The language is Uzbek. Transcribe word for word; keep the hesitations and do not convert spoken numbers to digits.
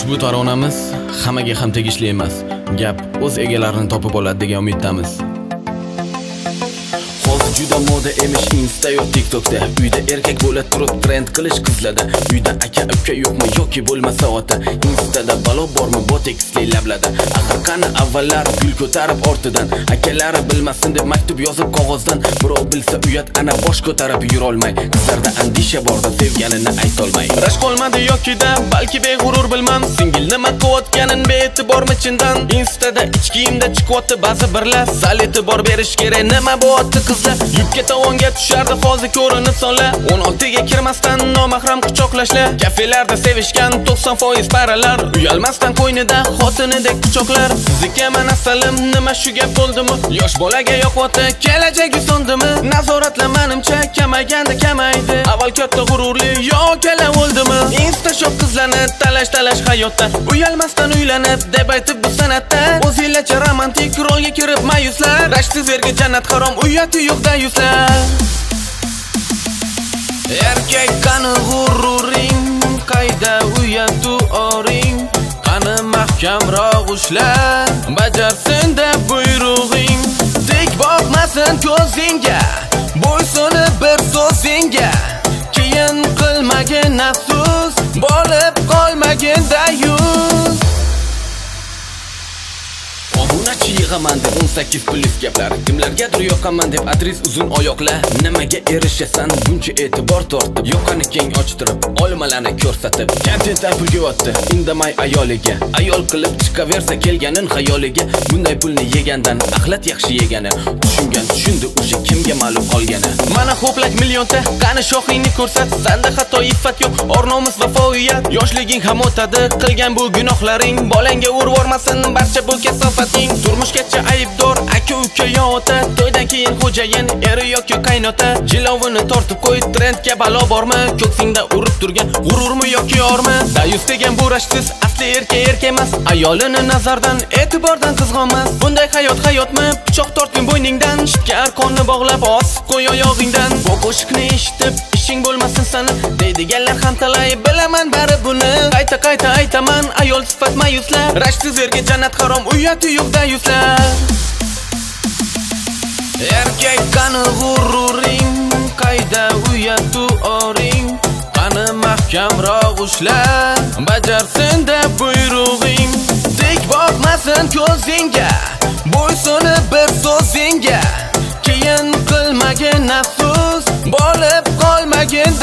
Ushbu taronamiz hammaga ham tegishli emas. Gap o'z egalarini topib oladi degan umiddamiz. Hozir juda moda emish Insta yo TikTokda. Uyda erkak bo'la turib trend qilish qizlarda. Uyda aka uka yo'qmi yoki bo'lmasa ota. Instada balo bormi boteksli lablada. Axir qani avvallar gul ko'tarib ortidan. Akalari bilmasin deb maktub yozib qog'ozdan. Birov bilsa uyat ana bosh ko'tarib yura olmay. Qizlarda andisha borda sevganini aytolmay. Rash qolmadi yokida balki beg'urur bilmam. Singil nima qilayotganin be'tibormi chindan. Instada ich kiyimda chiqyapti ba'zi birlar. Sal e'tibor berish kerak nima bo'lyapti qizlar. Yubka tovonga tushardi hozir ko'rinib sonlar. o'n oltiga kirmasdan nomahram quchoqlashlar. Kafelarda sevishgan to'qson foiz paralar. Uyalmasdan qo'ynida xotinidek quchoqlar. Sizga mana salim nima shu gap bo'ldimi? Yosh bolaga yo'qoti kelajagi sondimi? Nazoratla menimcha kamayganda kamaydi. Avval katta g'ururli yo kala o'ldimi? Insta shop qizlarni talash talash hayotda. Uyalmasdan uylanib deb aytib bu san'atda. O'zinglarcha romantik rolga kirib mayuslar. Rashksiz erga jannat harom uyati yo'qda yuzlar. Erkak qani g'ururing, qayda uyatu oring. Qani mahkamroq ushlar, bajarsin deb buyrug'ing. Tik boqmasin ko'zingga, bo'ysuni bir so'zingga. Keyin qilmagin afsus, bo'lib qolmagin dayus. Obunachi yig'aman deb o'n sakkiz plyus gaplar. Kimlargadir yoqaman deb adres uzun oyoqlar. Nimaga erishasan buncha e'tibor tortib? Yoqani keng ochtirib, olmalarni ko'rsatib. Kontentlar pulga o'tdi, indamay ayoliga. Ayol qilib chiqaversa kelganin xayoliga. Bunday pulni yegandan axlat yaxshi yegani. Tushungan tushundi o'sha kimga ma'lum qolgani. Mana xo'plak millionta, qani shoxingni ko'rsat. Sanda xato iffat yo'q, or-nomus vafoiyat. Yoshliging ham o'tadi, qilgan bu gunohlaring. Bolangga urvormasin barcha bu kasofat. Turmushgacha aybdor aka uka yo ota. To'ydan keyin xo'jayin eri yoki qaynota. Jilovini tortib qo'y, trendga balo bormi? Ko'ksingda urib turgan g'ururmi yoki yormi? Dayus degan bu rashksiz asli erkak erkak emas. Ayolini nazardan e'tibordan qizg'onmas. Bunday hayot hayotmi? Pichoq tortgin bo'yningdan, shitga arqonni bog'lab osib qo'y oyog'ingdan. Bu qo'shiqni eshitib ishing bo'lmasin sani deydiganlar ham talay. Bilaman bari buni qayta qayta aytaman. Ayol sifat mayuslar, rashksiz erga jannat harom uyati yo'qda yuzlar. Erkak qani g'ururing, qayda uyatu oring. Qani mahkamroq ushlar, bajarsin deb buyrug'ing. Tik boqmasin ko'zingga, bo'ysuni bir so'zingga. Keyin qilmagin afsus, bo'lib qolmagin